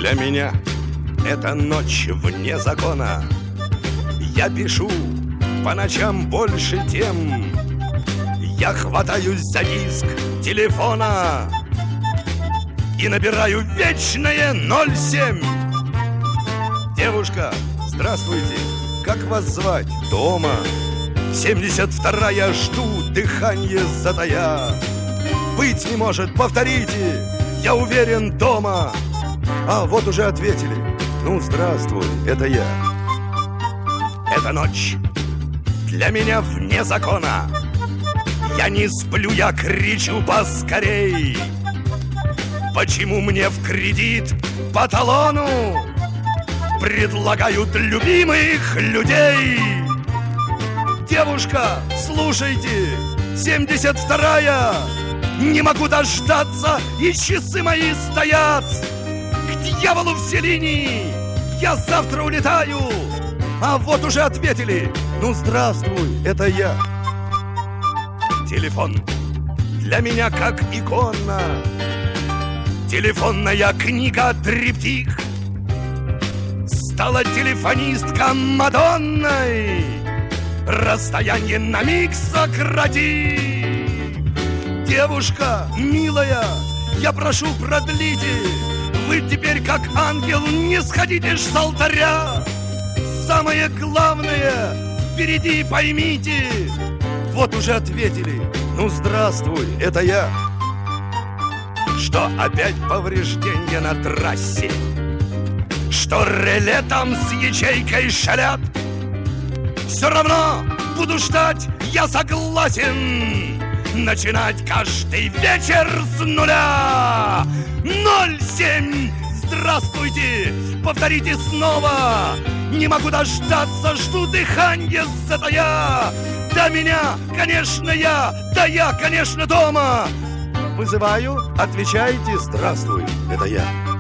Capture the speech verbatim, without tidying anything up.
Для меня это ночь вне закона. Я пишу по ночам больше тем. Я хватаюсь за диск телефона и набираю вечное ноль семь. Девушка, здравствуйте, как вас звать? Дома. семьдесят вторая, жду, дыхание затая. Быть не может, повторите, я уверен, дома. А вот уже ответили. Ну, здравствуй, это я. Эта ночь для меня вне закона. Я не сплю, я кричу поскорей. Почему мне в кредит по талону предлагают любимых людей? Девушка, слушайте, семьдесят вторая, не могу дождаться, и часы мои стоят. К дьяволу все линии, я завтра улетаю. А вот уже ответили. Ну, здравствуй, это я. Телефон для меня как икона. Телефонная книга триптих. Стала телефонистка Мадонной. Расстояние на миг сократи. Девушка, милая, я прошу, продлите. Вы теперь как ангел не сходите с алтаря. Самое главное впереди, поймите. Вот уже ответили. Ну, здравствуй, это я. Что опять повреждения на трассе? Что реле там с ячейкой шалят? Все равно буду ждать, я согласен. Начинать каждый вечер с нуля. Ноль семь, здравствуйте, повторите снова. Не могу дождаться, жду дыхание затая. Да меня, конечно, я, да я, конечно, дома. Вызываю, отвечайте, здравствуй, это я.